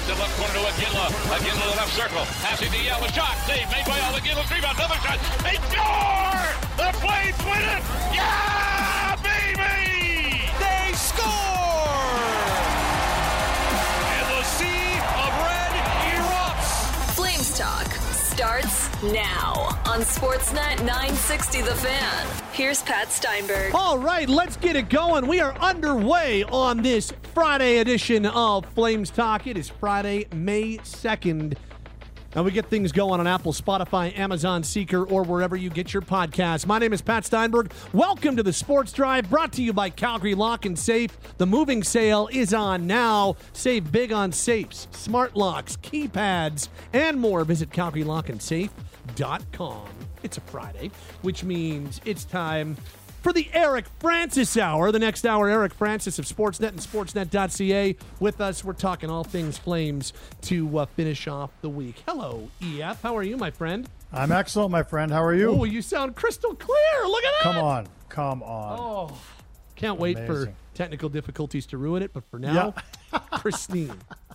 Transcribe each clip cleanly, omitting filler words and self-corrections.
Pass in left corner to Iginla. Iginla to the left circle. Passing to Yell. A shot. Save made by All. Iginla. Rebound. Another shot. They score! The Flames win it! Yeah, baby! They score! And the sea of red erupts. Flames Talk starts now on Sportsnet 960 The Fan. Here's Pat Steinberg. All right, let's get it going. We are underway on this Friday edition of Flames Talk. It is Friday, May 2nd. And we get things going on Apple, Spotify, Amazon, Seeker, or wherever you get your podcasts. My name is Pat Steinberg. Welcome to the Sports Drive, brought to you by Calgary Lock and Safe. The moving sale is on now. Save big on safes, smart locks, keypads, and more. Visit CalgaryLockandSafe.com. It's a Friday, which means it's time for the Eric Francis Hour. The next hour, Eric Francis of Sportsnet and Sportsnet.ca with us. We're talking all things Flames to finish off the week. Hello, EF. How are you, my friend? I'm excellent, my friend. How are you? Oh, you sound crystal clear. Look at that. Come on. Oh, can't wait for technical difficulties to ruin it, but for now, pristine.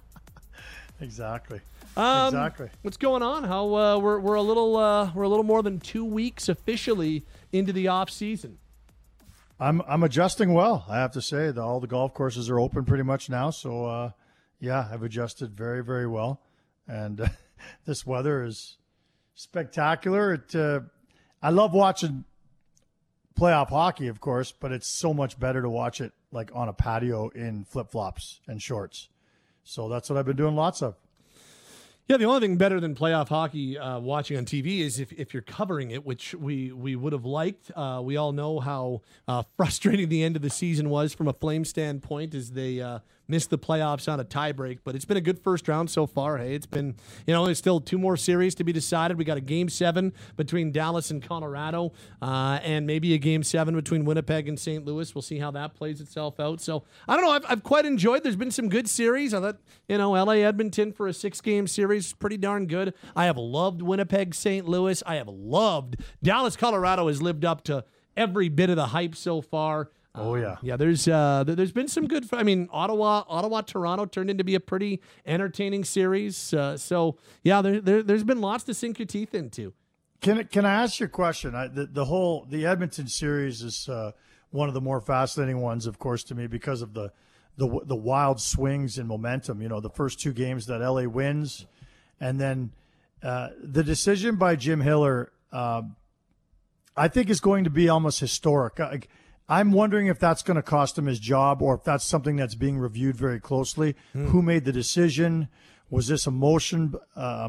Exactly. What's going on? How we're a little more than 2 weeks officially into the off season. I'm adjusting well, I have to say. All the golf courses are open pretty much now, so I've adjusted very, very well. And this weather is spectacular. I love watching playoff hockey, of course, but it's so much better to watch it like on a patio in flip-flops and shorts. So that's what I've been doing lots of. Yeah, the only thing better than playoff hockey watching on TV is if you're covering it, which we would have liked. We all know how frustrating the end of the season was from a Flames standpoint as they missed the playoffs on a tiebreak. But it's been a good first round so far. Hey, it's been, there's still 2 more series to be decided. We got a Game 7 between Dallas and Colorado and maybe a Game 7 between Winnipeg and St. Louis. We'll see how that plays itself out. So, I don't know. I've quite enjoyed. There's been some good series. I thought, LA Edmonton for a 6-game series is pretty darn good. I have loved Winnipeg, St. Louis. I have loved Dallas, Colorado has lived up to every bit of the hype so far. Yeah. There's been some good. Ottawa, Toronto turned into be a pretty entertaining series. There's been lots to sink your teeth into. Can I ask you a question? The Edmonton series is one of the more fascinating ones, of course, to me because of the wild swings in momentum. The first 2 games that LA wins, and then the decision by Jim Hiller, I think is going to be almost historic. I'm wondering if that's going to cost him his job or if that's something that's being reviewed very closely. Who made the decision? Was this emotion-based?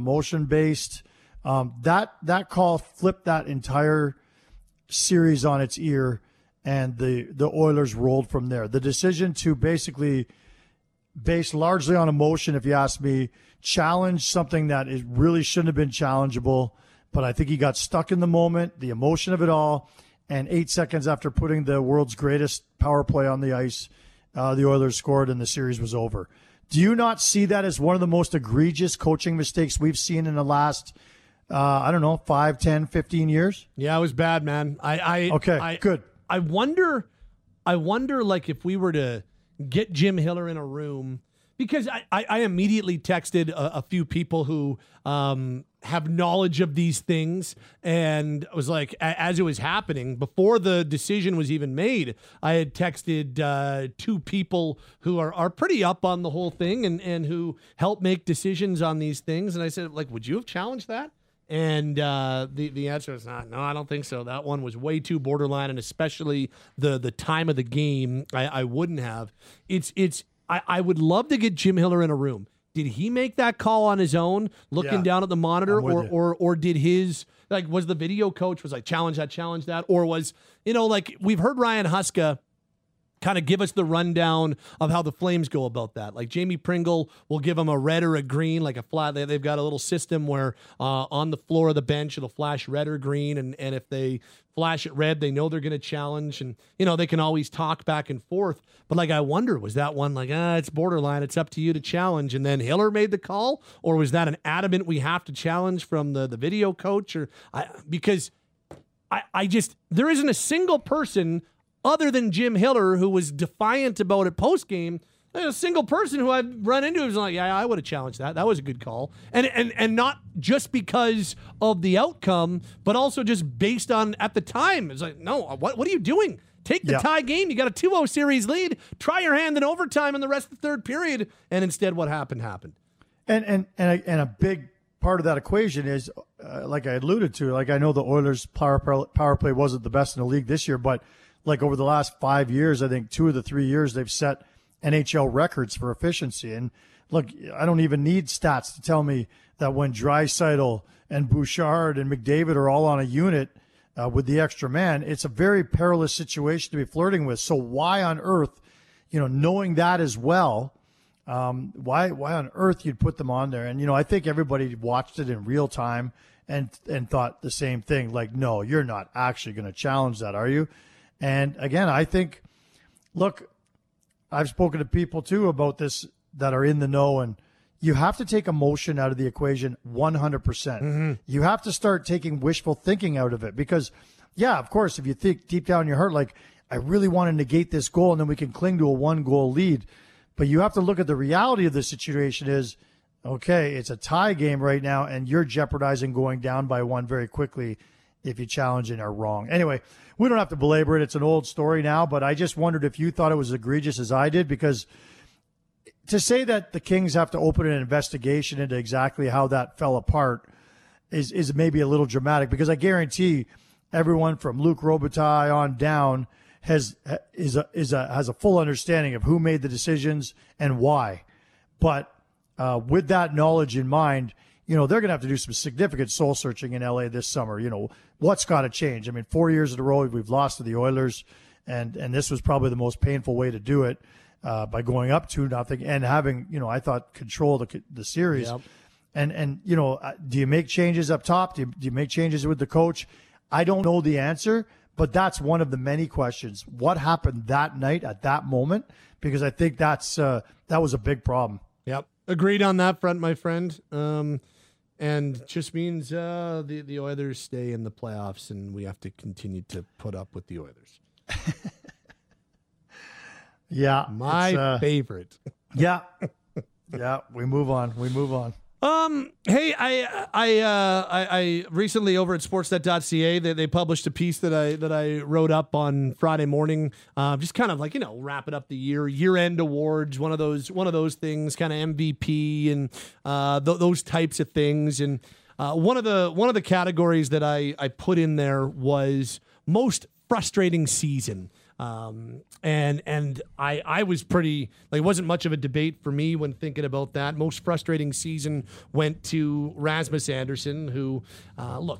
That call flipped that entire series on its ear, and the Oilers rolled from there. The decision to basically, based largely on emotion, if you ask me, challenge something that it really shouldn't have been challengeable, but I think he got stuck in the moment, the emotion of it all. And 8 seconds after putting the world's greatest power play on the ice, the Oilers scored and the series was over. Do you not see that as one of the most egregious coaching mistakes we've seen in the last, 5, 10, 15 years? Yeah, it was bad, man. Good. I wonder, like, if we were to get Jim Hiller in a room, because I immediately texted a few people who have knowledge of these things, and I was like, as it was happening, before the decision was even made, I had texted 2 people who are pretty up on the whole thing and who help make decisions on these things. And I said, like, would you have challenged that? And the answer is no, I don't think so. That one was way too borderline, and especially the time of the game, I wouldn't have. I would love to get Jim Hiller in a room. Did he make that call on his own, looking down at the monitor, or did his, like, was the video coach was like, challenge that, or was, like, we've heard Ryan Huska kind of give us the rundown of how the Flames go about that. Like Jamie Pringle will give them a red or a green, like a flat. They've got a little system where on the floor of the bench, it'll flash red or green. And if they flash it red, they know they're going to challenge. And, they can always talk back and forth. But, like, I wonder, was that one like, it's borderline, it's up to you to challenge? And then Hiller made the call? Or was that an adamant, we have to challenge from the video coach? Because there isn't a single person other than Jim Hiller, who was defiant about it post-game. a single person who I've run into who's like, yeah, I would have challenged that. That was a good call. And not just because of the outcome, but also just based on at the time. It's like, no, what are you doing? Take the tie game. You got a 2-0 series lead. Try your hand in overtime in the rest of the third period. And instead what happened. And a big part of that equation is, like I alluded to, like I know the Oilers' power play wasn't the best in the league this year, but like over the last 5 years, I think 2 of the 3 years they've set NHL records for efficiency. And look, I don't even need stats to tell me that when Draisaitl and Bouchard and McDavid are all on a unit with the extra man, it's a very perilous situation to be flirting with. So why on earth, knowing that as well, why on earth you'd put them on there? And, I think everybody watched it in real time and thought the same thing. Like, no, you're not actually going to challenge that, are you? And again, I think, look, I've spoken to people too about this that are in the know, and you have to take emotion out of the equation 100%. Mm-hmm. You have to start taking wishful thinking out of it because, yeah, of course, if you think deep down in your heart, like, I really want to negate this goal and then we can cling to a 1-goal lead. But you have to look at the reality of the situation is, okay, it's a tie game right now, and you're jeopardizing going down by 1 very quickly if you challenge and are wrong. Anyway, we don't have to belabor it. It's an old story now, but I just wondered if you thought it was egregious as I did, because to say that the Kings have to open an investigation into exactly how that fell apart is maybe a little dramatic, because I guarantee everyone from Luc Robitaille on down has a full understanding of who made the decisions and why. But with that knowledge in mind, they're going to have to do some significant soul searching in LA this summer. What's got to change? I mean, 4 years in a row we've lost to the Oilers, and this was probably the most painful way to do it, by going up 2-0 and having, I thought, control the series. Yep. And do you make changes up top? Do you make changes with the coach? I don't know the answer, but that's one of the many questions. What happened that night at that moment? Because I think that was a big problem. Yep. Agreed on that front, my friend. And just means the Oilers stay in the playoffs, and we have to continue to put up with the Oilers. Yeah. My favorite. Yeah. Yeah. We move on. Hey, I recently over at sportsnet.ca they published a piece that I wrote up on Friday morning, just kind of like, wrapping up the year-end awards, one of those things, kind of MVP and those types of things. And one of the categories that I put in there was most frustrating season. And I was pretty, like, it wasn't much of a debate for me when thinking about that. Most frustrating season went to Rasmus Andersson, who, look,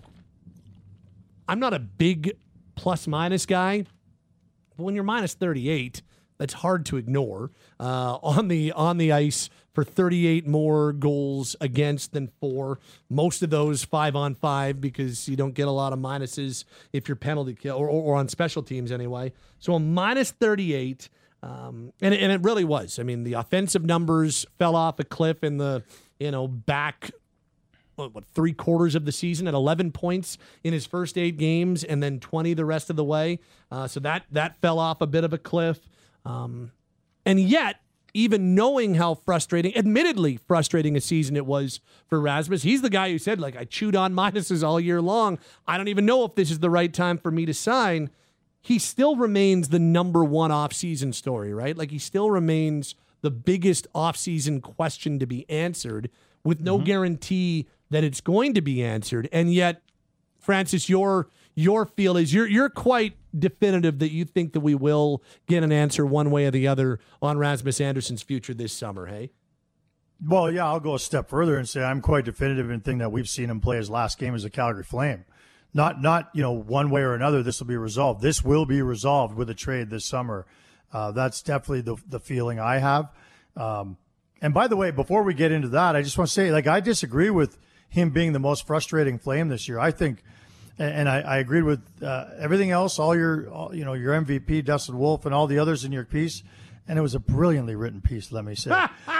I'm not a big plus-minus guy, but when you're minus 38, that's hard to ignore. On the ice for 38 more goals against than for, most of those 5-on-5, because you don't get a lot of minuses if you're penalty kill or on special teams anyway. So a minus 38, and it really was. I mean, the offensive numbers fell off a cliff in the back. What 3/4 of the season at 11 points in his first 8 games, and then 20 the rest of the way. So that fell off a bit of a cliff. And yet, even knowing how admittedly frustrating a season it was for Rasmus, he's the guy who said, like, I chewed on minuses all year long. I don't even know if this is the right time for me to sign. He still remains the number one offseason story, right? Like, he still remains the biggest offseason question to be answered, with no guarantee that it's going to be answered. And yet, Francis, your feel is you're quite definitive that you think that we will get an answer one way or the other on Rasmus Andersson's future this summer, hey? Well, yeah, I'll go a step further and say I'm quite definitive in thinking that we've seen him play his last game as a Calgary Flame. Not one way or another this will be resolved. This will be resolved with a trade this summer. That's definitely the feeling I have. And by the way, before we get into that, I just want to say, like, I disagree with him being the most frustrating Flame this year. I think, and I agreed with everything else, all your MVP, Dustin Wolf, and all the others in your piece, and it was a brilliantly written piece, let me say.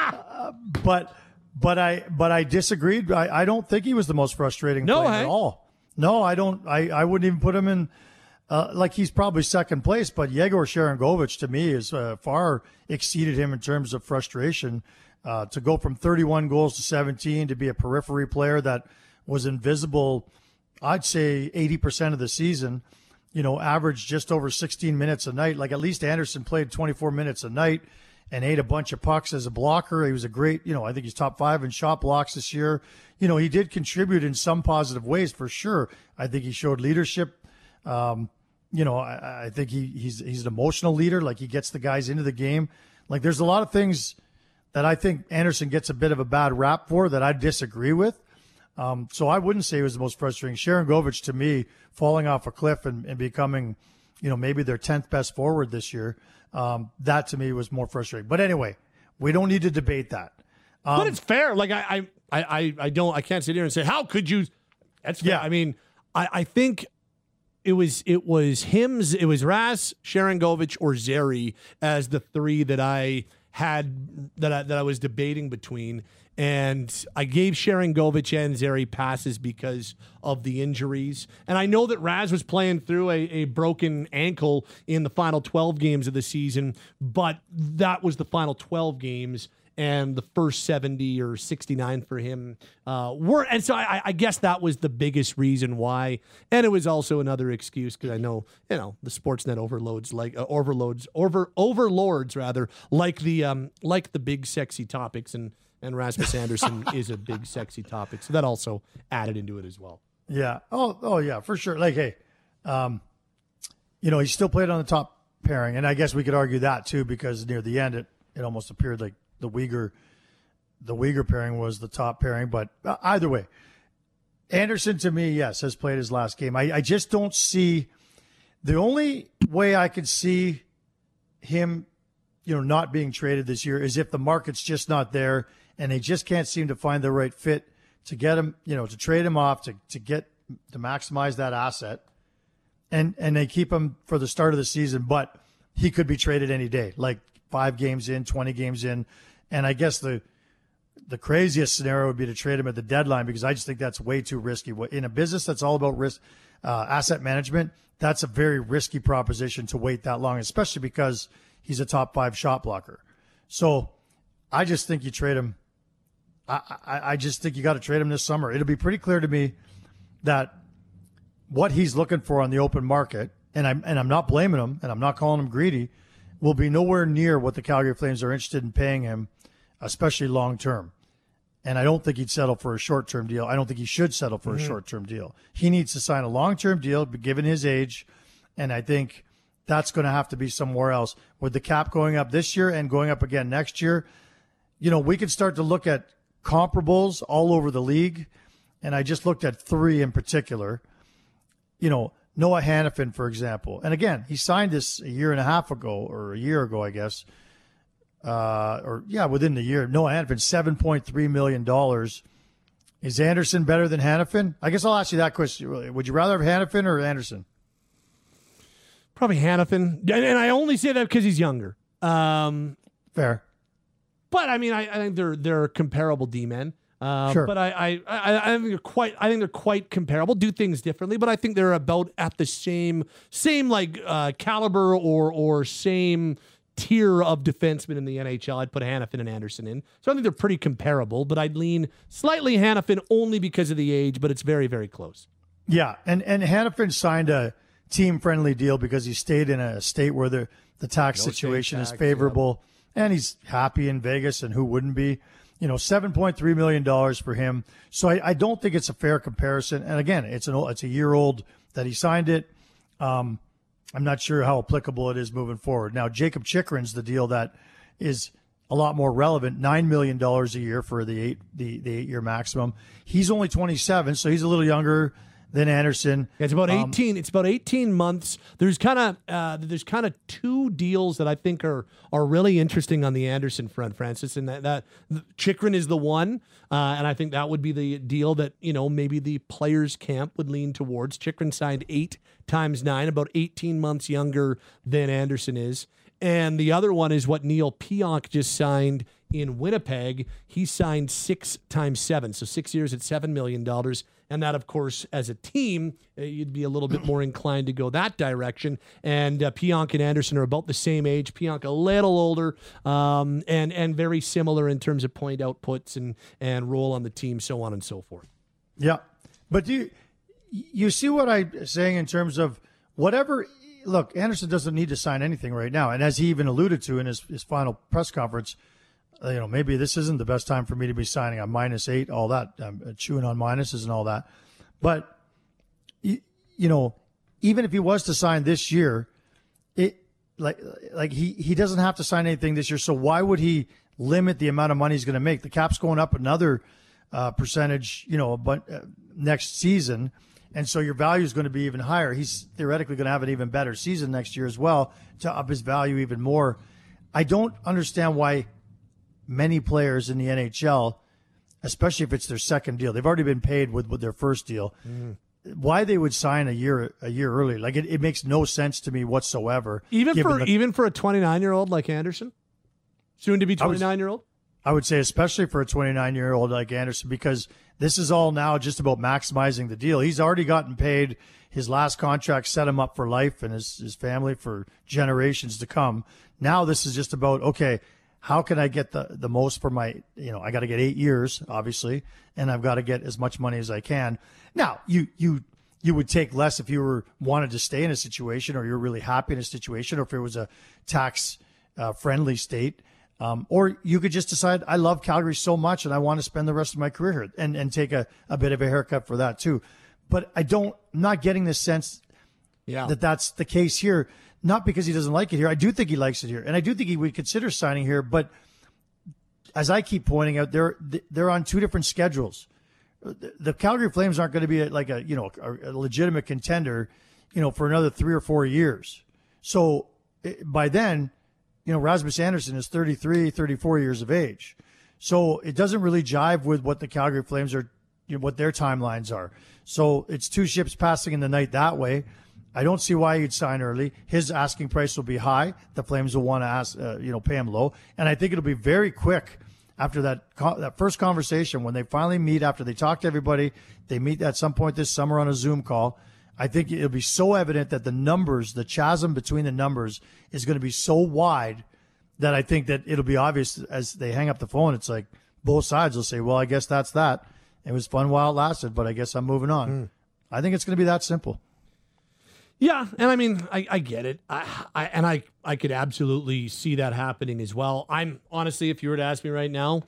But I disagreed. I don't think he was the most frustrating Flame at all. No, I don't. I wouldn't even put him in. like he's probably second place, but Yegor Sharangovich to me is far exceeded him in terms of frustration. To go from 31 goals to 17 to be a periphery player that was invisible, I'd say 80% of the season, averaged just over 16 minutes a night. Like at least Anderson played 24 minutes a night and ate a bunch of pucks as a blocker. He was a great, I think he's top 5 in shot blocks this year. He did contribute in some positive ways for sure. I think he showed leadership. I think he's an emotional leader. Like he gets the guys into the game. Like there's a lot of things that I think Anderson gets a bit of a bad rap for that I disagree with. So I wouldn't say he was the most frustrating. Sharangovich, to me, falling off a cliff and becoming, maybe their 10th best forward this year, that to me was more frustrating. But anyway, we don't need to debate that. But it's fair. Like I can't sit here and say, how could you? That's fair. Yeah. I mean, I think it was Ras, Sharangovich, or Zary as the three that I had that I was debating between, and I gave Sharangovich and Zary passes because of the injuries. And I know that Raz was playing through a broken ankle in the final 12 games of the season, but that was the final 12 games. And the first 70 or 69 for him were, and so I guess that was the biggest reason why. And it was also another excuse because I know the Sportsnet overlords like the big sexy topics, and Rasmus Anderson is a big sexy topic, so that also added into it as well. Yeah. Oh yeah, for sure. Like hey, he still played on the top pairing, and I guess we could argue that too because near the end it almost appeared like the Weegar pairing was the top pairing, but either way, Anderson to me, yes, has played his last game. I just don't see the only way I could see him, not being traded this year is if the market's just not there and they just can't seem to find the right fit to get him, to trade him off to maximize that asset, and they keep him for the start of the season, but he could be traded any day, like 5 games in, 20 games in. And I guess the craziest scenario would be to trade him at the deadline because I just think that's way too risky. In a business that's all about risk, asset management, that's a very risky proposition to wait that long, especially because he's a top 5 shot blocker. So I just think you trade him. I just think you got to trade him this summer. It'll be pretty clear to me that what he's looking for on the open market, and I'm not blaming him, and I'm not calling him greedy, will be nowhere near what the Calgary Flames are interested in paying him, especially long-term. And I don't think he'd settle for a short-term deal. I don't think he should settle for a short-term deal. He needs to sign a long-term deal, given his age, and I think that's going to have to be somewhere else. With the cap going up this year and going up again next year, we can start to look at comparables all over the league, and I just looked at 3 in particular. Noah Hanifin, for example. And again, he signed this a year ago, I guess. Within the year. Noah Hanifin, $7.3 million. Is Anderson better than Hanifin? I guess I'll ask you that question. Would you rather have Hanifin or Anderson? Probably Hanifin. And I only say that because he's younger. Fair. But, I mean, I think they're comparable D-men. Sure. But I think they're quite comparable. Do things differently, but I think they're about at the same caliber or same tier of defensemen in the NHL. I'd put Hanifin and Anderson in. So I think they're pretty comparable, but I'd lean slightly Hanifin only because of the age, but it's very, very close. Yeah, and Hanifin signed a team-friendly deal because he stayed in a state where the tax situation is favorable, and he's happy in Vegas, and who wouldn't be? $7.3 million for him. So I don't think it's a fair comparison. And again, it's a year old that he signed it. I'm not sure how applicable it is moving forward. Now, Jacob Chychrun's the deal that is a lot more relevant, $9 million a year for the 8-year maximum. He's only 27, so he's a little younger than Anderson. It's about 18. It's about 18 months. There's kind of 2 deals that I think are really interesting on the Anderson front, Francis, and that Chychrun is the one, and I think that would be the deal that maybe the players' camp would lean towards. Chychrun signed 8 times 9, about 18 months younger than Anderson is, and the other one is what Neil Pionk just signed in Winnipeg. He signed 6 times 7, so 6 years at $7 million. and that, of course, as a team, you'd be a little bit more inclined to go that direction. And Pionk and Anderson are about the same age. Pionk a little older, and very similar in terms of point outputs and role on the team, so on and so forth. Yeah, but do you see what I'm saying in terms of whatever? Look, Anderson doesn't need to sign anything right now, and as he even alluded to in his final press conference, maybe this isn't the best time for me to be signing on -8, all that, chewing on minuses and all that. But, even if he was to sign this year, he doesn't have to sign anything this year. So why would he limit the amount of money he's going to make? The cap's going up another percentage, next season. And so your value is going to be even higher. He's theoretically going to have an even better season next year as well to up his value even more. I don't understand why many players in the NHL, especially if it's their second deal, they've already been paid with their first deal, why they would sign a year early. Like it makes no sense to me whatsoever. Even for a 29-year-old like Anderson, soon to be 29-year-old. I would say especially for a 29-year-old like Anderson, because this is all now just about maximizing the deal. He's already gotten paid. His last contract set him up for life and his family for generations to come. Now this is just about, okay, how can I get the most for my, I got to get 8 years, obviously, and I've got to get as much money as I can. Now, you would take less if you wanted to stay in a situation, or you're really happy in a situation, or if it was a tax friendly state. Or you could just decide, I love Calgary so much and I want to spend the rest of my career here and take a bit of a haircut for that too. But I'm not getting this sense that that's the case here. Not because he doesn't like it here. I do think he likes it here. And I do think he would consider signing here. But as I keep pointing out, they're on two different schedules. The Calgary Flames aren't going to be a legitimate contender, for another 3 or 4 years. So by then, Rasmus Anderson is 33, 34 years of age. So it doesn't really jive with what the Calgary Flames are, what their timelines are. So it's two ships passing in the night that way. I don't see why he'd sign early. His asking price will be high. The Flames will want to pay him low. And I think it'll be very quick after that first conversation when they finally meet, after they talk to everybody. They meet at some point this summer on a Zoom call. I think it'll be so evident that the chasm between the numbers is going to be so wide that I think that it'll be obvious as they hang up the phone. It's like both sides will say, well, I guess that's that. It was fun while it lasted, but I guess I'm moving on. I think it's going to be that simple. Yeah, and I mean, I get it. I could absolutely see that happening as well. I'm honestly, if you were to ask me right now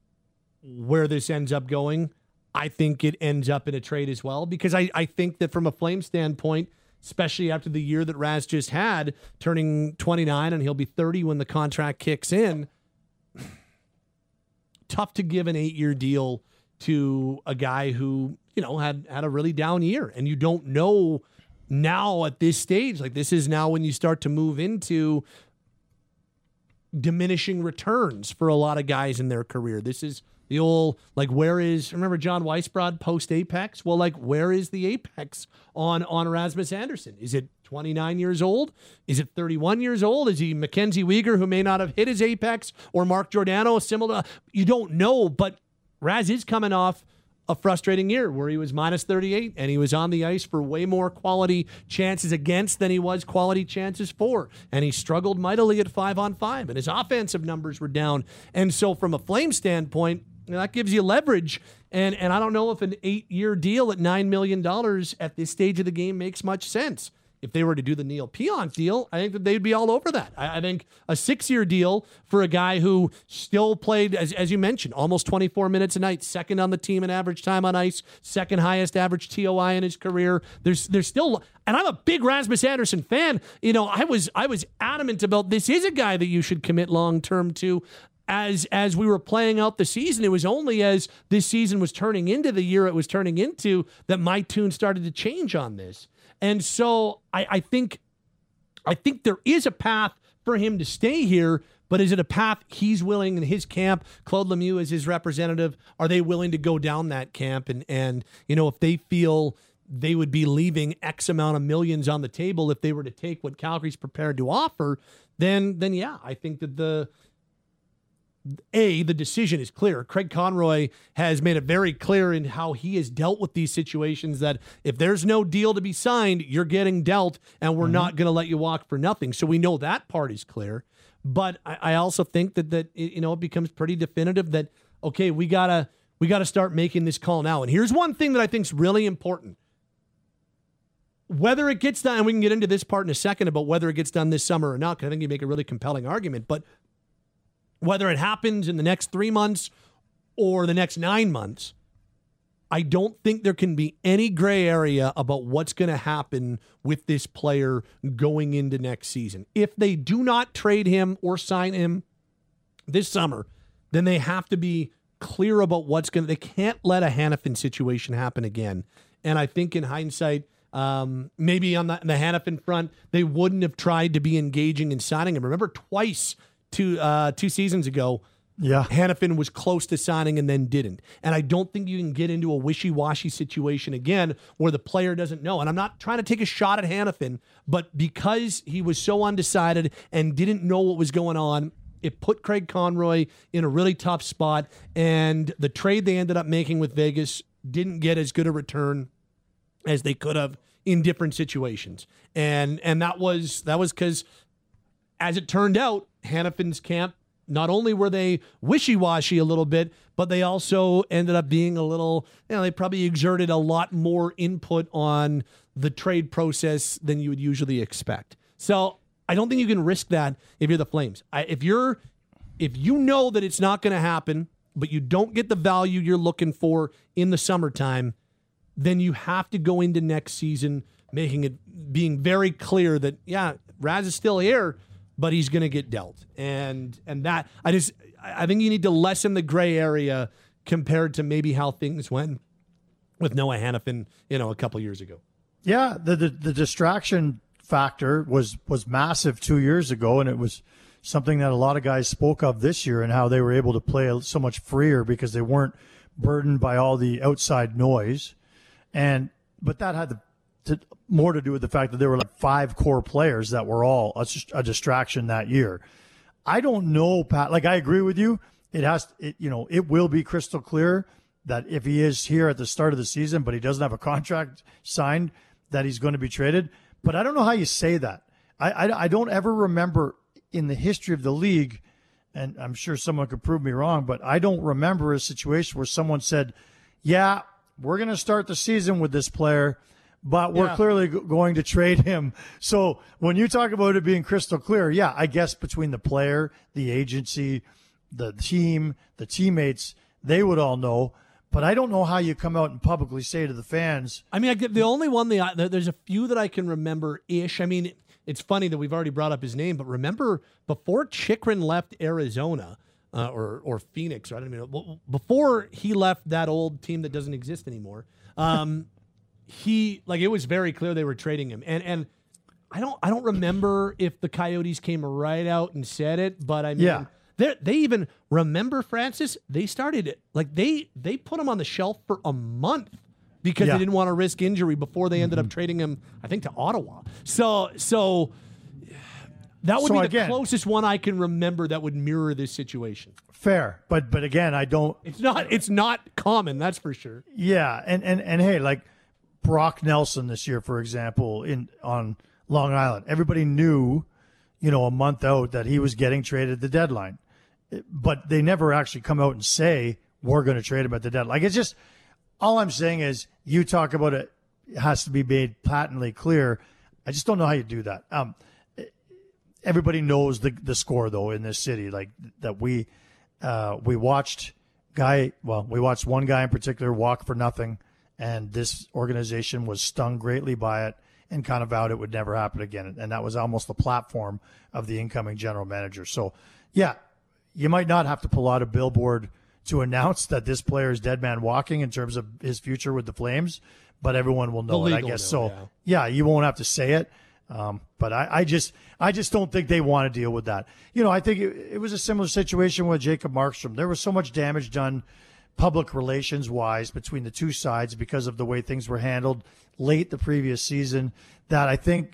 where this ends up going, I think it ends up in a trade as well, because I think that from a Flame standpoint, especially after the year that Raz just had, turning 29 and he'll be 30 when the contract kicks in, tough to give an 8-year deal to a guy who, had a really down year, and you don't know now at this stage, like this is now when you start to move into diminishing returns for a lot of guys in their career. This is the old, remember John Weisbrod post Apex? Well, where is the Apex on Rasmus Anderson? Is it 29 years old? Is it 31 years old? Is he Mackenzie Weegar, who may not have hit his Apex, or Mark Giordano, similar? You don't know, but Raz is coming off a frustrating year where he was -38 and he was on the ice for way more quality chances against than he was quality chances for. And he struggled mightily at 5-on-5 and his offensive numbers were down. And so from a Flame standpoint, that gives you leverage. And I don't know if an 8-year deal at $9 million at this stage of the game makes much sense. If they were to do the Neil Pionk deal, I think that they'd be all over that. I think a 6-year deal for a guy who still played, as you mentioned, almost 24 minutes a night, second on the team in average time on ice, second highest average TOI in his career. There's still, and I'm a big Rasmus Anderson fan. I was adamant about this is a guy that you should commit long term to. As we were playing out the season, it was only as this season was turning into the year it was turning into that my tune started to change on this. And so I think there is a path for him to stay here, but is it a path he's willing in his camp? Claude Lemieux is his representative. Are they willing to go down that camp? And if they feel they would be leaving X amount of millions on the table if they were to take what Calgary's prepared to offer, then yeah, I think that the decision is clear. Craig Conroy has made it very clear in how he has dealt with these situations that if there's no deal to be signed, you're getting dealt, and we're not going to let you walk for nothing. So we know that part is clear. But I also think that it becomes pretty definitive that, okay, we gotta start making this call now. And here's one thing that I think is really important. Whether it gets done, and we can get into this part in a second about whether it gets done this summer or not, because I think you make a really compelling argument, but whether it happens in the next 3 months or the next 9 months, I don't think there can be any gray area about what's going to happen with this player going into next season. If they do not trade him or sign him this summer, then they have to be clear about they can't let a Hanifin situation happen again. And I think in hindsight, maybe on the Hanifin front, they wouldn't have tried to be engaging in signing him. Remember twice two seasons ago, Hanifin was close to signing and then didn't. And I don't think you can get into a wishy-washy situation again where the player doesn't know. And I'm not trying to take a shot at Hanifin, but because he was so undecided and didn't know what was going on, it put Craig Conroy in a really tough spot. And the trade they ended up making with Vegas didn't get as good a return as they could have in different situations. And that was because, as it turned out, Hanifin's camp, not only were they wishy-washy a little bit, but they also ended up being a little, they probably exerted a lot more input on the trade process than you would usually expect. So I don't think you can risk that if you're the Flames. If you know that it's not going to happen, but you don't get the value you're looking for in the summertime, then you have to go into next season being very clear that, Raz is still here, but he's going to get dealt. And that, I think you need to lessen the gray area compared to maybe how things went with Noah Hanifin, a couple years ago. Yeah, the distraction factor was massive 2 years ago, and it was something that a lot of guys spoke of this year and how they were able to play so much freer because they weren't burdened by all the outside noise. But that had more to do with the fact that there were like 5 core players that were all a distraction that year. I don't know, Pat. Like, I agree with you. It will be crystal clear that if he is here at the start of the season, but he doesn't have a contract signed, that he's going to be traded. But I don't know how you say that. I don't ever remember in the history of the league, and I'm sure someone could prove me wrong, but I don't remember a situation where someone said, yeah, we're going to start the season with this player, but we're clearly going to trade him. So when you talk about it being crystal clear, I guess between the player, the agency, the team, the teammates, they would all know. But I don't know how you come out and publicly say to the fans. I mean, the only one, there's a few that I can remember-ish. I mean, it's funny that we've already brought up his name, but remember before Chychrun left Arizona, or Phoenix, or I don't even know, before he left that old team that doesn't exist anymore, it was very clear they were trading him. And I don't remember if the Coyotes came right out and said it, but I mean, they even remember, Francis, they started it. Like they put him on the shelf for a month because they didn't want to risk injury before they ended up trading him, I think, to Ottawa. So that would be the closest one I can remember that would mirror this situation. Fair. But again, I don't. It's not common, that's for sure. Yeah. And hey, like Brock Nelson this year, for example, on Long Island, everybody knew, a month out that he was getting traded at the deadline. But they never actually come out and say, we're going to trade him at the deadline. Like, it's just, all I'm saying is, you talk about it has to be made patently clear. I just don't know how you do that. Everybody knows the score, though, in this city. Like, that we watched one guy in particular walk for nothing, and this organization was stung greatly by it and kind of vowed it would never happen again. And that was almost the platform of the incoming general manager. So, you might not have to pull out a billboard to announce that this player is dead man walking in terms of his future with the Flames, but everyone will know it, I guess. You won't have to say it. But I just don't think they want to deal with that. I think it was a similar situation with Jacob Markstrom. There was so much damage done public relations wise between the two sides because of the way things were handled late the previous season that I think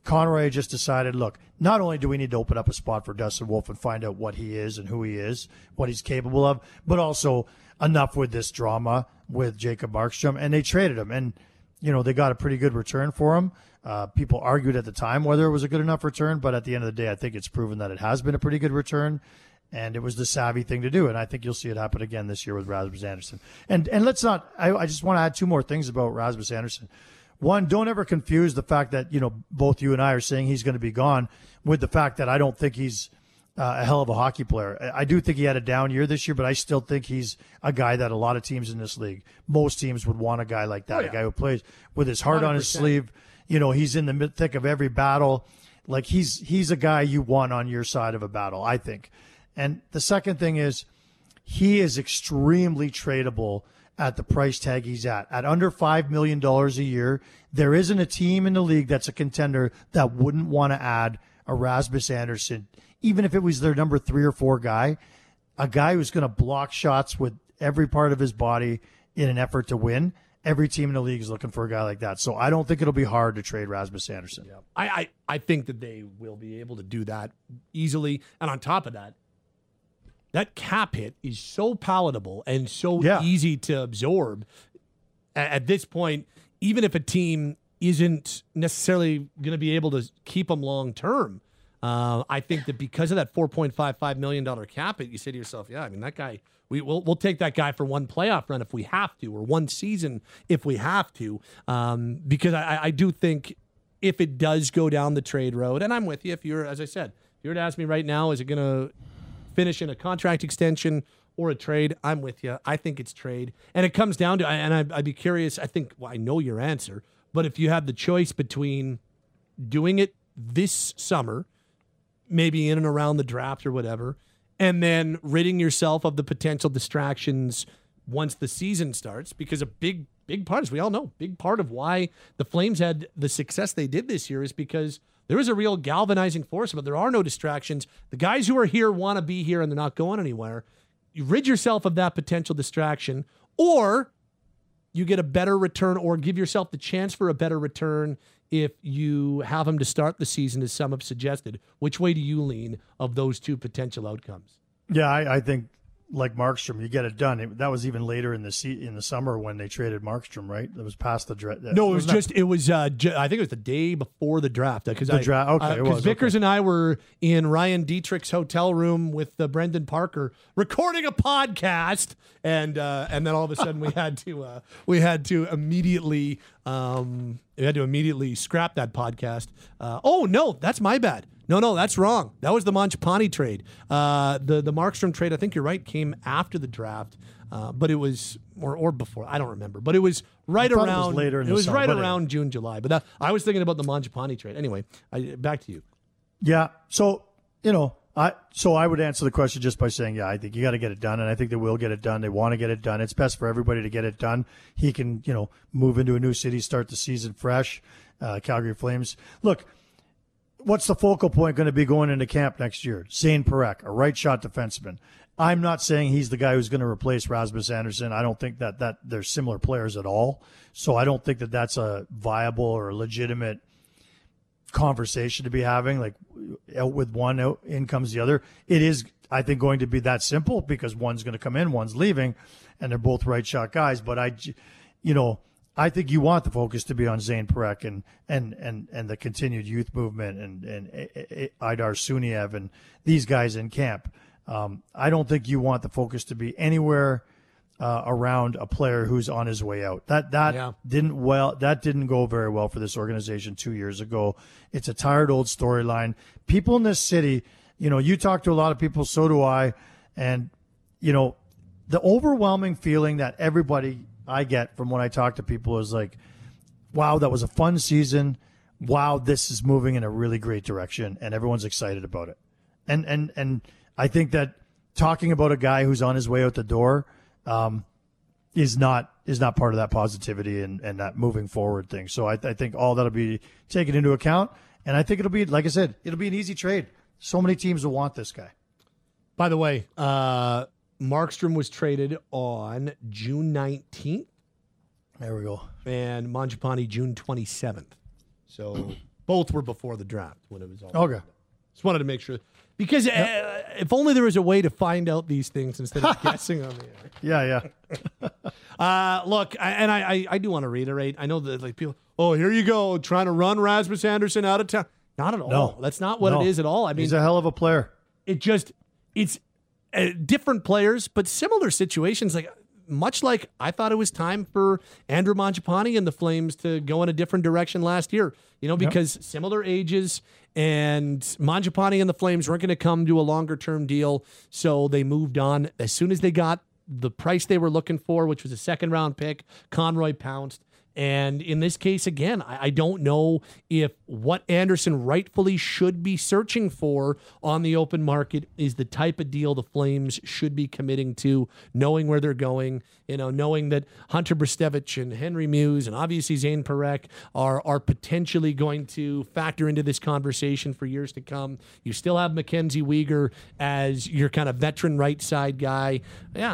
Conroy just decided, look, not only do we need to open up a spot for Dustin Wolf and find out what he is and who he is, what he's capable of, but also enough with this drama with Jacob Markstrom. And they traded him. And, they got a pretty good return for him. People argued at the time whether it was a good enough return, but at the end of the day, I think it's proven that it has been a pretty good return. And it was the savvy thing to do. And I think you'll see it happen again this year with Rasmus Andersson. And let's not, I just want to add two more things about Rasmus Andersson. One, don't ever confuse the fact that, both you and I are saying he's going to be gone with the fact that I don't think he's a hell of a hockey player. I do think he had a down year this year, but I still think he's a guy that a lot of teams in this league, most teams would want a guy like that, a guy who plays with his heart 100%. On his sleeve. He's in the thick of every battle. Like he's a guy you want on your side of a battle, I think. And the second thing is he is extremely tradable at the price tag he's at. At under $5 million a year, there isn't a team in the league that's a contender that wouldn't want to add a Rasmus Andersson, even if it was their number 3 or 4 guy, a guy who's going to block shots with every part of his body in an effort to win. Every team in the league is looking for a guy like that. So I don't think it'll be hard to trade Rasmus Andersson. Yeah. I think that they will be able to do that easily. And on top of that, that cap hit is so palatable and so easy to absorb. At this point, even if a team isn't necessarily going to be able to keep them long term, I think that because of that $4.55 million cap hit, you say to yourself, that guy, we'll take that guy for one playoff run if we have to, or one season if we have to, because I do think if it does go down the trade road, and I'm with you, as I said, if you were to ask me right now, is it going to finish in a contract extension or a trade? I'm with you. I think it's trade. And it comes down to, and I'd be curious, I know your answer, but if you have the choice between doing it this summer, maybe in and around the draft or whatever, and then ridding yourself of the potential distractions once the season starts, because a big part, as we all know, big part of why the Flames had the success they did this year is because there is a real galvanizing force, but there are no distractions. The guys who are here want to be here and they're not going anywhere. You rid yourself of that potential distraction, or you get a better return, or give yourself the chance for a better return if you have them to start the season, as some have suggested. Which way do you lean of those two potential outcomes? Yeah, I think like Markstrom, you get it done. That was even later in the summer when they traded Markstrom, right? It was past the draft. No, I think it was the day before the draft. Because Vickers and I were in Ryan Dietrich's hotel room with Brendan Parker recording a podcast, and then all of a sudden we had to immediately scrap that podcast. Oh no, that's my bad. No, that's wrong. That was the Mangiapane trade. The Markstrom trade, I think you're right, came after the draft, but it was or before. I don't remember, but it was right around. It was later in the summer, around June, July. But I was thinking about the Mangiapane trade. Anyway, back to you. Yeah. So I would answer the question just by saying, I think you got to get it done, and I think they will get it done. They want to get it done. It's best for everybody to get it done. He can, move into a new city, start the season fresh. Calgary Flames. Look. What's the focal point going to be going into camp next year? Zane Parekh, a right shot defenseman. I'm not saying he's the guy who's going to replace Rasmus Andersson. I don't think that they're similar players at all. So I don't think that that's a viable or legitimate conversation to be having. Like out with one, out in comes the other. It is, I think, going to be that simple because one's going to come in, one's leaving, and they're both right shot guys. But I think you want the focus to be on Zane Parekh and the continued youth movement and Idar Suniev and these guys in camp. I don't think you want the focus to be anywhere around a player who's on his way out. That didn't go very well for this organization 2 years ago. It's a tired old storyline. People in this city, you talk to a lot of people, so do I, and the overwhelming feeling that everybody I get from when I talk to people is like, wow, that was a fun season. Wow, this is moving in a really great direction, and everyone's excited about it. And I think that talking about a guy who's on his way out the door is not part of that positivity and that moving forward thing. So I think all that'll be taken into account, and I think it'll be, like I said, it'll be an easy trade. So many teams will want this guy. By the way, Markstrom was traded on June 19th. There we go. And Mangiapane June 27th. So Both were before the draft when it was all. Okay. Just wanted to make sure. Because if only there was a way to find out these things instead of guessing on the air. Yeah. Look, I do want to reiterate. I know that like people, here you go, trying to run Rasmus Andersson out of town. Not at all. No. That's not what it is at all. I mean, he's a hell of a player. it's different players, but similar situations. Like much like I thought it was time for Andrew Mangiapane and the Flames to go in a different direction last year. Because similar ages, and Mangiapane and the Flames weren't going to come to a longer term deal, so they moved on as soon as they got the price they were looking for, which was a second round pick. Conroy pounced. And in this case, again, I don't know if what Anderson rightfully should be searching for on the open market is the type of deal the Flames should be committing to, knowing where they're going, knowing that Hunter Brzustevich and Henry Muse and obviously Zane Parekh are potentially going to factor into this conversation for years to come. You still have Mackenzie Weegar as your kind of veteran right side guy. Yeah,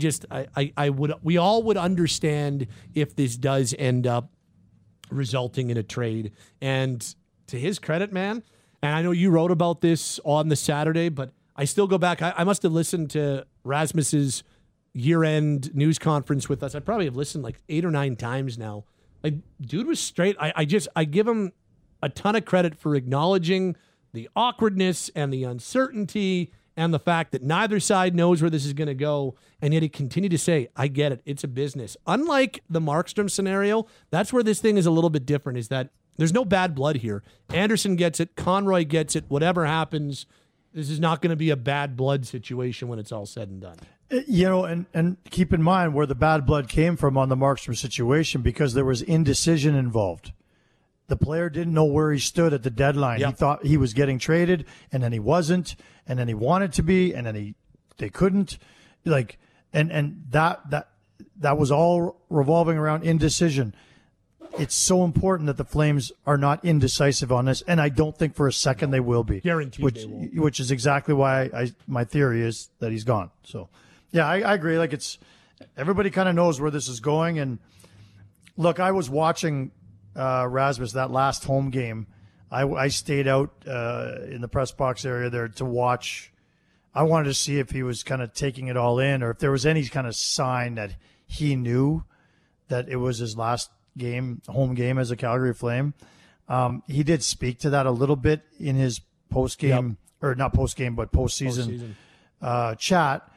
we all would understand if this does end up resulting in a trade. And to his credit, man, and I know you wrote about this on the Saturday, but I still go back. I must have listened to Rasmus's year-end news conference with us. I probably have listened like 8 or 9 times now. Like, dude was straight. I give him a ton of credit for acknowledging the awkwardness and the uncertainty and the fact that neither side knows where this is going to go, and yet he continued to say, I get it, it's a business. Unlike the Markstrom scenario, that's where this thing is a little bit different, is that there's no bad blood here. Anderson gets it, Conroy gets it, whatever happens, this is not going to be a bad blood situation when it's all said and done. And keep in mind where the bad blood came from on the Markstrom situation, because there was indecision involved. The player didn't know where he stood at the deadline. Yep. He thought he was getting traded, and then he wasn't, and then he wanted to be, and then they couldn't. Like, and that was all revolving around indecision. It's so important that the Flames are not indecisive on this, and I don't think for a second they will be. Guaranteed they will. Which is exactly why my theory is that he's gone. So, yeah, I agree. Like, it's everybody kind of knows where this is going. And look, I was watching Rasmus that last home game. I stayed out in the press box area there to watch. I wanted to see if he was kind of taking it all in, or if there was any kind of sign that he knew that it was his last home game as a Calgary Flame. He did speak to that a little bit in his post-game, or not post-game, but postseason chat.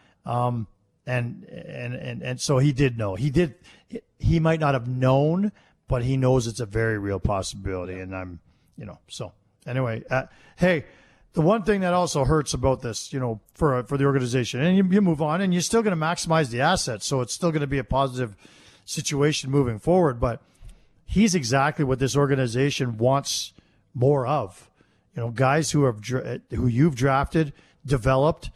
And so he did know. He might not have known, but he knows it's a very real possibility. And so anyway, hey, the one thing that also hurts about this, for the organization, and you move on, and you're still going to maximize the assets, so it's still going to be a positive situation moving forward. But he's exactly what this organization wants more of. Guys who you've drafted, developed,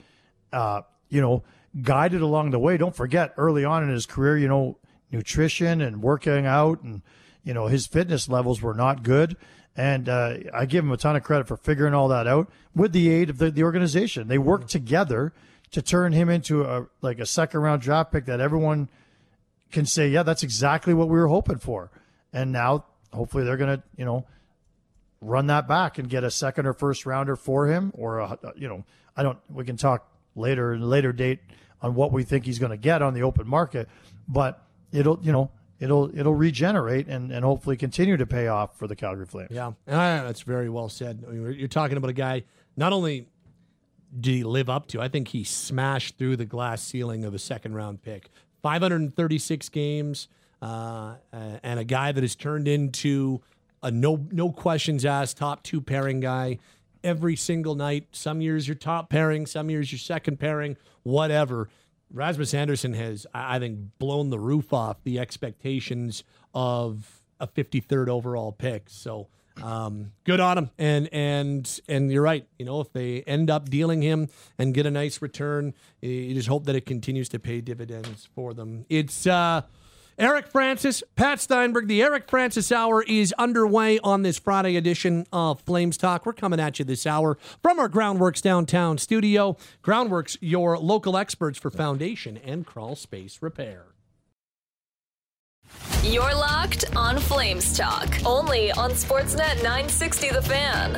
guided along the way. Don't forget, early on in his career, nutrition and working out, and his fitness levels were not good. And I give him a ton of credit for figuring all that out with the aid of the organization. They worked together to turn him into a second-round draft pick that everyone can say, yeah, that's exactly what we were hoping for. And now, hopefully, they're going to, run that back and get a second or first rounder for him. Or, we can talk later, in a later date, on what we think he's going to get on the open market. But it'll regenerate and hopefully continue to pay off for the Calgary Flames. Yeah, and that's very well said. I mean, you're talking about a guy, not only did he live up to, I think he smashed through the glass ceiling of a second-round pick. 536 games, and a guy that has turned into a no questions asked top 2 pairing guy every single night. Some years you're top pairing, some years you're second pairing, whatever. Rasmus Andersson has, I think, blown the roof off the expectations of a 53rd overall pick. So good on him. And you're right. If they end up dealing him and get a nice return, you just hope that it continues to pay dividends for them. It's Eric Francis, Pat Steinberg. The Eric Francis Hour is underway on this Friday edition of Flames Talk. We're coming at you this hour from our Groundworks downtown studio. Groundworks, your local experts for foundation and crawl space repair. You're locked on Flames Talk, only on Sportsnet 960 The Fan.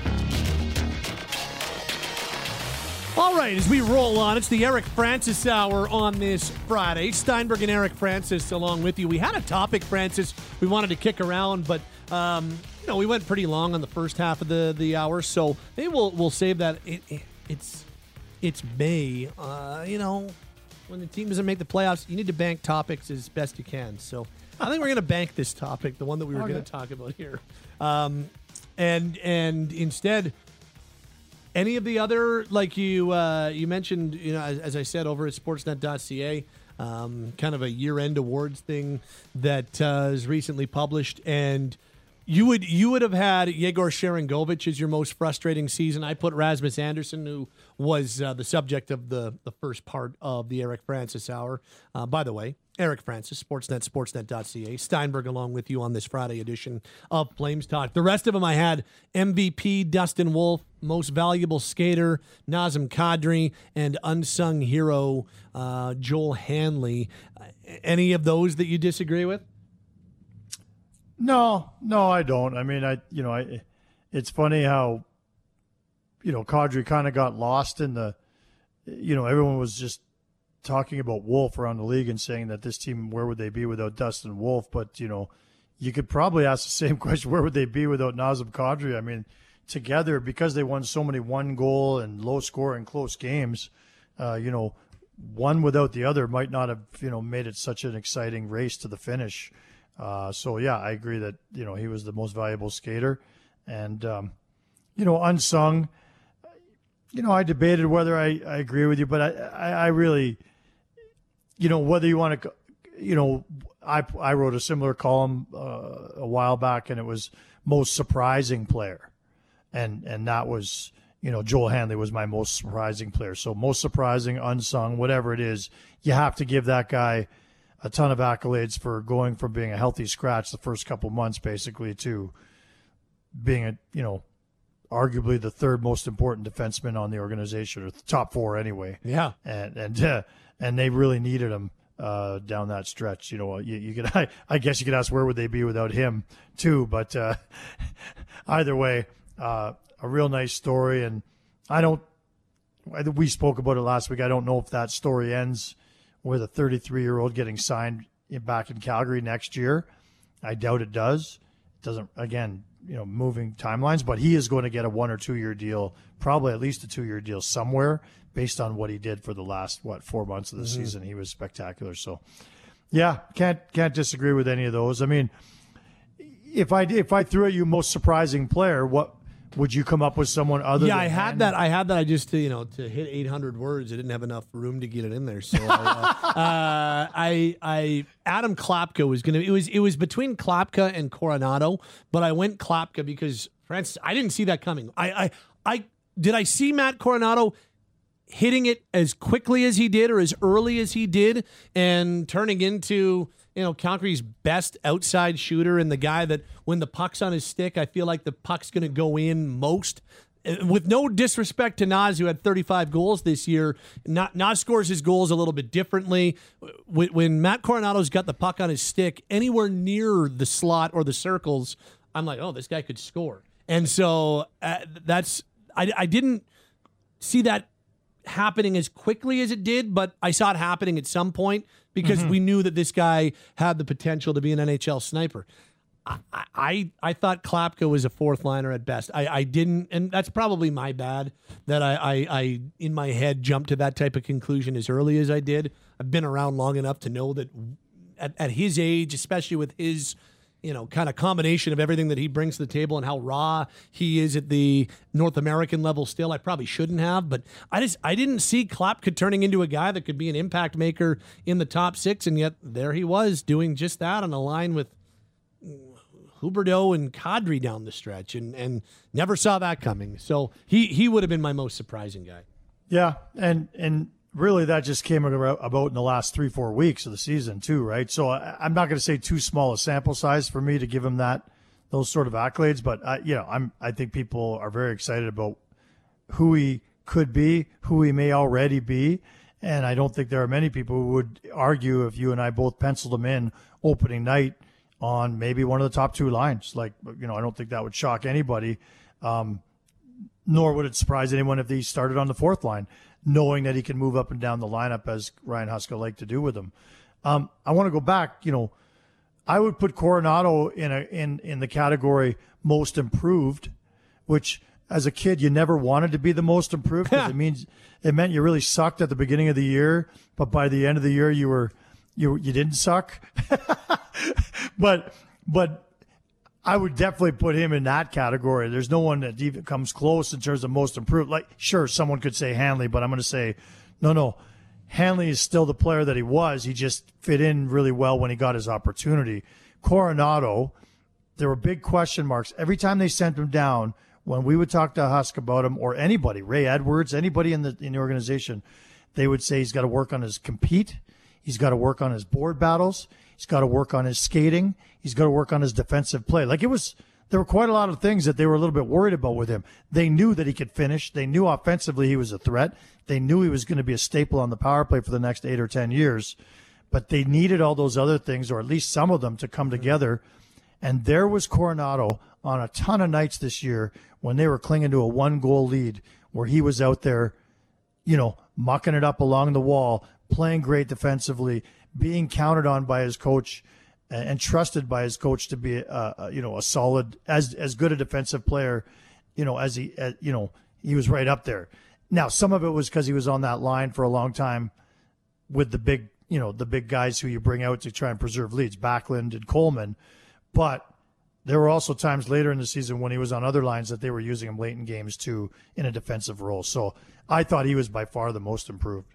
All right, as we roll on, it's the Eric Francis Hour on this Friday. Steinberg and Eric Francis along with you. We had a topic, Francis, we wanted to kick around, but we went pretty long on the first half of the hour, so maybe we'll save that. It's May. When the team doesn't make the playoffs, you need to bank topics as best you can. So I think we're going to bank this topic, the one that we were going to talk about here, and instead. Any of the other, like you mentioned, as I said, over at Sportsnet.ca, kind of a year-end awards thing that is recently published, and you would have had Yegor Sharangovich as your most frustrating season. I put Rasmus Andersson, who was the subject of the first part of the Eric Francis Hour. By the way, Eric Francis, Sportsnet, Sportsnet.ca. Steinberg along with you on this Friday edition of Flames Talk. The rest of them I had MVP Dustin Wolf, most valuable skater Nazem Kadri, and unsung hero Joel Hanley. Any of those that you disagree with? No, I don't. I mean, it's funny how, Kadri kind of got lost in the, everyone was just talking about Wolf around the league and saying that this team, where would they be without Dustin Wolf? But, you could probably ask the same question, where would they be without Nazem Kadri? I mean, together, because they won so many one goal and low score and close games, one without the other might not have, made it such an exciting race to the finish. So yeah, I agree that, he was the most valuable skater, and, unsung, I debated whether I agree with you, but I really, whether you want to, I wrote a similar column a while back, and it was most surprising player. And that was, Joel Hanley was my most surprising player. So most surprising, unsung, whatever it is, you have to give that guy a ton of accolades for going from being a healthy scratch the first couple months, basically, to being arguably the third most important defenseman on the organization, or the top four anyway. Yeah. And they really needed him down that stretch. You could, I guess you could ask where would they be without him too, but either way, a real nice story. And we spoke about it last week. I don't know if that story ends with a 33-year-old getting signed back in Calgary next year. I doubt it does. It doesn't, again, moving timelines, but he is going to get a 1 or 2 year deal, probably at least a 2-year deal somewhere, based on what he did for the last 4 months of the season. He was spectacular. So yeah, can't disagree with any of those. I mean, if I threw at you most surprising player, what would you come up with? Someone other than I had that. I just to hit 800 words, I didn't have enough room to get it in there. So Adam Klapka was gonna. It was between Klapka and Coronado, but I went Klapka because Francis, I didn't see that coming. Did I see Matt Coronado hitting it as quickly as he did, or as early as he did, and turning into Calgary's best outside shooter, and the guy that when the puck's on his stick, I feel like the puck's going to go in most. With no disrespect to Naz, who had 35 goals this year, Naz scores his goals a little bit differently. When Matt Coronado's got the puck on his stick anywhere near the slot or the circles, I'm like, oh, this guy could score. And so I didn't see that happening as quickly as it did, but I saw it happening at some point because we knew that this guy had the potential to be an NHL sniper. I thought Klapka was a fourth liner at best. I didn't, and that's probably my bad that I in my head jumped to that type of conclusion as early as I did. I've been around long enough to know that at his age, especially with his kind of combination of everything that he brings to the table and how raw he is at the North American level still, I probably shouldn't have, but I didn't see Klapka turning into a guy that could be an impact maker in the top six, and yet there he was doing just that on a line with Huberdeau and Kadri down the stretch, and never saw that coming. So he would have been my most surprising guy. Yeah, and really that just came about in the last 3-4 weeks of the season too, right? So I'm not going to say too small a sample size for me to give him those sort of accolades, but I think people are very excited about who he could be, who he may already be, And I don't think there are many people who would argue if you and I both penciled him in opening night on maybe one of the top two lines. Like, I don't think that would shock anybody, nor would it surprise anyone if he started on the fourth line, knowing that he can move up and down the lineup as Ryan Huska liked to do with him. I want to go back. I would put Coronado in the category most improved, which as a kid you never wanted to be the most improved because it meant you really sucked at the beginning of the year, but by the end of the year you didn't suck. but I would definitely put him in that category. There's no one that even comes close in terms of most improved. Like, sure, someone could say Hanley, but I'm going to say no. Hanley is still the player that he was. He just fit in really well when he got his opportunity. Coronado, there were big question marks. Every time they sent him down, when we would talk to Husk about him or anybody, Ray Edwards, anybody in the organization, they would say he's got to work on his compete. He's got to work on his board battles. He's got to work on his skating. He's got to work on his defensive play. There were quite a lot of things that they were a little bit worried about with him. They knew that he could finish. They knew offensively he was a threat. They knew he was going to be a staple on the power play for the next 8 or 10 years. But they needed all those other things, or at least some of them, to come together. And there was Coronado on a ton of nights this year when they were clinging to a 1-goal lead, where he was out there, mucking it up along the wall, playing great defensively, being counted on by his coach and trusted by his coach to be a solid, as good a defensive player, as he was right up there. Now, some of it was because he was on that line for a long time with the big guys who you bring out to try and preserve leads, Backlund and Coleman. But there were also times later in the season when he was on other lines that they were using him late in games too in a defensive role. So I thought he was by far the most improved.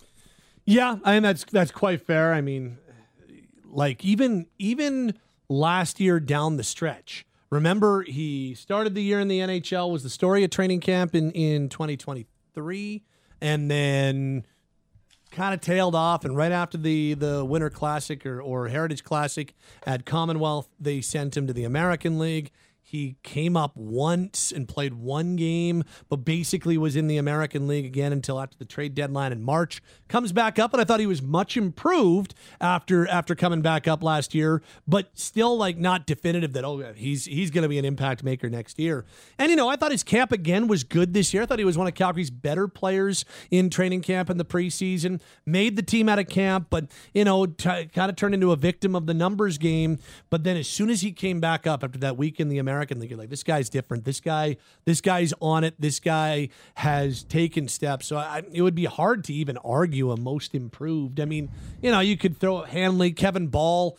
Yeah, I mean that's quite fair. I mean, like even last year down the stretch. Remember, he started the year in the NHL, was the story of training camp in 2023, and then kind of tailed off. And right after the Winter Classic or Heritage Classic at Commonwealth, they sent him to the American League. He came up once and played one game, but basically was in the American League again until after the trade deadline in March. Comes back up, and I thought he was much improved after coming back up last year, but still not definitive that, he's going to be an impact maker next year. And, I thought his camp again was good this year. I thought he was one of Calgary's better players in training camp in the preseason. Made the team out of camp, but, kind of turned into a victim of the numbers game. But then as soon as he came back up after that week in the American League, you're like, this guy's different. This guy's on it. This guy has taken steps. So it would be hard to even argue a most improved. I mean, you could throw Hanley, Kevin Ball,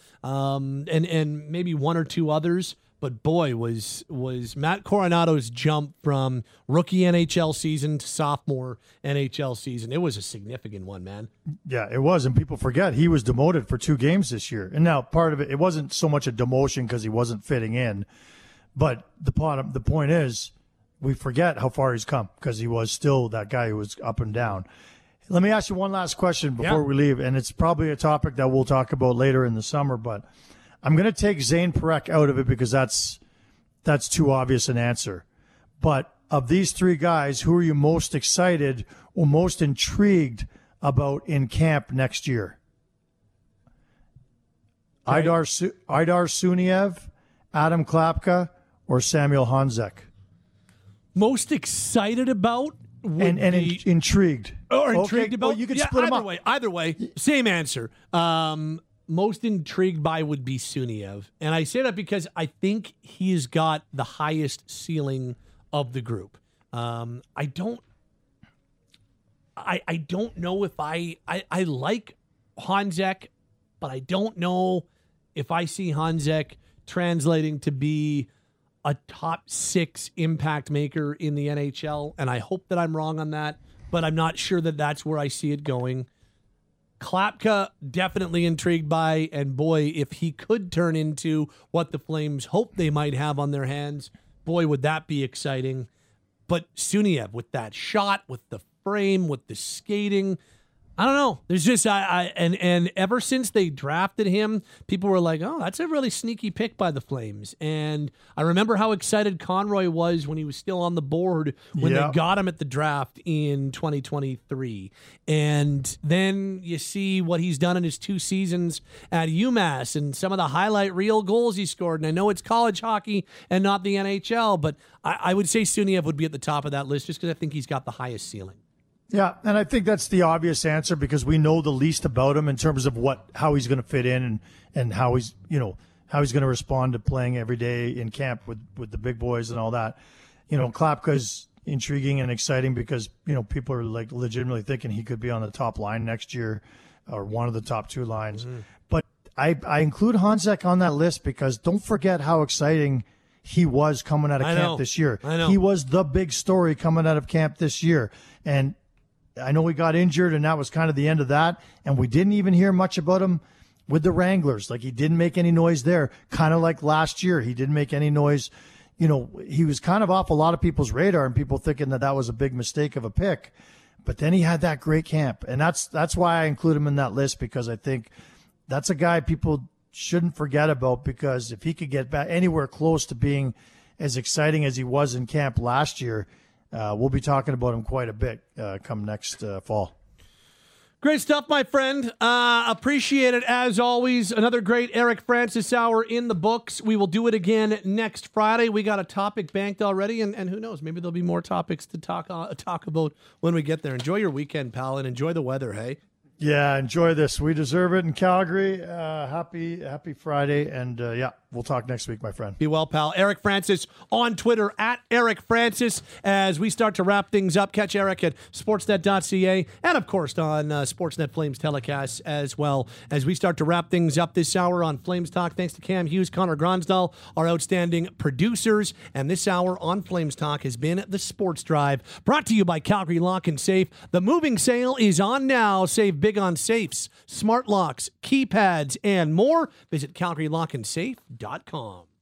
and maybe one or two others. But boy, was Matt Coronado's jump from rookie NHL season to sophomore NHL season. It was a significant one, man. Yeah, it was. And people forget he was demoted for 2 games this year. And now part of it wasn't so much a demotion because he wasn't fitting in. But the point is, we forget how far he's come because he was still that guy who was up and down. Let me ask you one last question before we leave, and it's probably a topic that we'll talk about later in the summer, but I'm going to take Zane Parekh out of it because that's too obvious an answer. But of these 3 guys, who are you most excited or most intrigued about in camp next year? Okay. Idar Suniev, Adam Klapka, or Samuel Honzek? Most excited about and intrigued. Or intrigued about? Well, you could split them up. Either way, same answer. Most intrigued by would be Suniev. And I say that because I think he's got the highest ceiling of the group. I don't know if I like Honzek, but I don't know if I see Honzek translating to be a top 6 impact maker in the NHL, and I hope that I'm wrong on that, but I'm not sure that that's where I see it going. Klapka, definitely intrigued by, and boy, if he could turn into what the Flames hope they might have on their hands, boy, would that be exciting. But Suniev, with that shot, with the frame, with the skating, I don't know. There's just and ever since they drafted him, people were like, "Oh, that's a really sneaky pick by the Flames." And I remember how excited Conroy was when he was still on the board when they got him at the draft in 2023. And then you see what he's done in his 2 seasons at UMass and some of the highlight reel goals he scored. And I know it's college hockey and not the NHL, but I would say Suniev would be at the top of that list just because I think he's got the highest ceiling. Yeah, and I think that's the obvious answer because we know the least about him in terms of how he's going to fit in and how he's going to respond to playing every day in camp with the big boys and all that. Klapka's intriguing and exciting because people are like legitimately thinking he could be on the top line next year or one of the top 2 lines. Mm-hmm. But I include Honzek on that list because don't forget how exciting he was coming out of camp this year. I know. He was the big story coming out of camp this year. And I know he got injured, and that was kind of the end of that. And we didn't even hear much about him with the Wranglers. Like, he didn't make any noise there. Kind of like last year, he didn't make any noise. He was kind of off a lot of people's radar and people thinking that was a big mistake of a pick. But then he had that great camp. And that's why I include him in that list because I think that's a guy people shouldn't forget about because if he could get back anywhere close to being as exciting as he was in camp last year, we'll be talking about him quite a bit come next fall. Great stuff, my friend. Appreciate it as always. Another great Eric Francis hour in the books. We will do it again next Friday. We got a topic banked already, and who knows? Maybe there'll be more topics to talk about when we get there. Enjoy your weekend, pal, and enjoy the weather, hey? Yeah, enjoy this. We deserve it in Calgary. Happy Friday, and we'll talk next week, my friend. Be well, pal. Eric Francis on Twitter at Eric Francis. As we start to wrap things up, catch Eric at sportsnet.ca and, of course, on Sportsnet Flames telecasts as well. As we start to wrap things up this hour on Flames Talk, thanks to Cam Hughes, Connor Gronsdahl, our outstanding producers. And this hour on Flames Talk has been the Sports Drive, brought to you by Calgary Lock and Safe. The moving sale is on now. Save big on safes, smart locks, keypads, and more. Visit CalgaryLockandSafe.com.